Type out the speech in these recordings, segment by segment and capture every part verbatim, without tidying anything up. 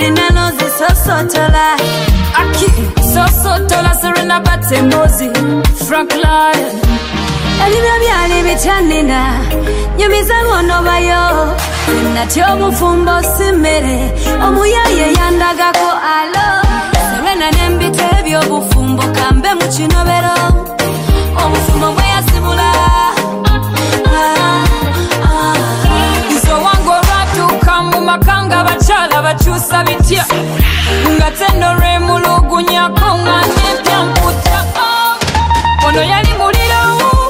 Ninalozi sosotola Aki sosotola Serena Batembozi Frank Lion Elibya byali bityanina Nyumiza lwono bayo Natyo mufumbo simmere Omuyaye yandagako alo Serena nembite eby'obufumbo Kambe mu kinobero Obufumbo bwe yasibula Izo wango ratuka mu makanga Bachala bakyusa bitya Nga tendore mulugunyako Nga nepya mputa Ono yali muliro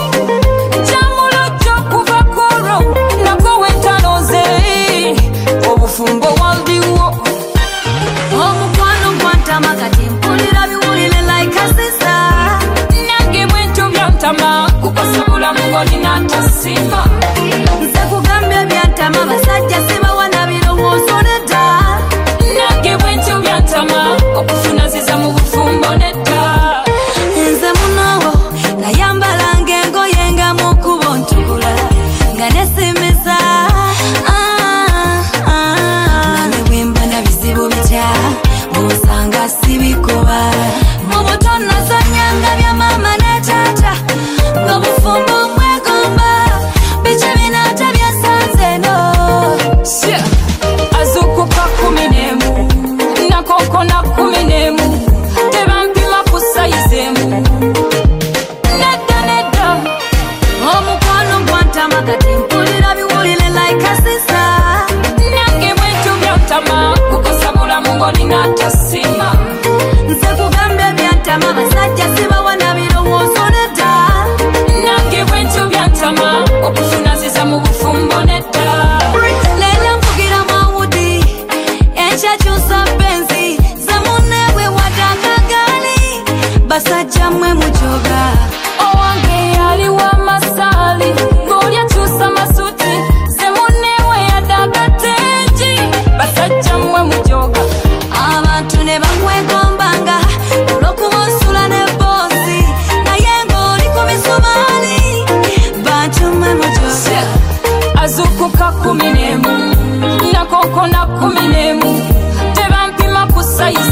Jamulo kuva kuro Nako wentanoze Obufumbo waldiwo Omukwano kwantama kati mpulira biwulire like a sister Nange bwentu byantama Kukosobola mungoli natasima Nze kugambye byantama basajja sibawana birowoozo nedda Nange bwentu byantama Okufuna ziza mu bufumbo nedda Nze munowo nayambalanga engoye nga mu kkubo ntugula nga nesimiza Nane bwemba na bizibu bitya osanga sibikuba mu buto nazanyanga bya mama ne tata ng'obufumbo mwegomba biki binata byasanze no azukuka kumi n'emu nakoko na kumi n'emu tebampima ku sayizi emu nedda nedda omukwano gwantama kati mpulira biwulire like a sister nange bwentu byantama kukosobola mungoli natasima nze kugambye byantama basajja sibawana birowoozo nedda nange bwentu byantama okufuna ziza mu bufumbo nedda leero nfugira mawudi ekyakyusa benzi ze munneebwe wadanga gaali basajja mmwe mujoga owange yaliwa masali ng'oli akyusa masuti ze munneewe yadaga tengi basajja mmwe mujoga abantu ne bamwegombanga olw'okuba osula ne boozi naye ng'oli ku misumaali bantu mmwe mujoga azukuka kumi n'emu nakoko na kumi n'emu tebampima ku sayizi